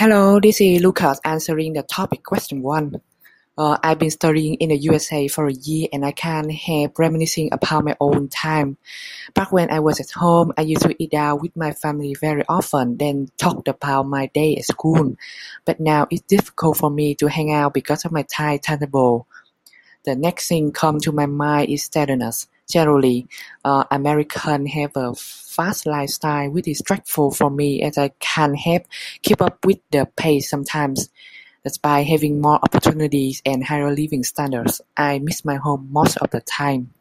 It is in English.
Hello, this is Lucas answering the topic question 1. I've been studying in the USA for a year and I can't help reminiscing about my own time. Back when I was at home, I used to eat out with my family very often, then talked about my day at school. But now it's difficult for me to hang out because of my timetable. The next thing come to my mind is steadiness. Generally, Americans have a fast lifestyle which is stressful for me as I can't help keep up with the pace sometimes. Despite having more opportunities and higher living standards, I miss my home most of the time.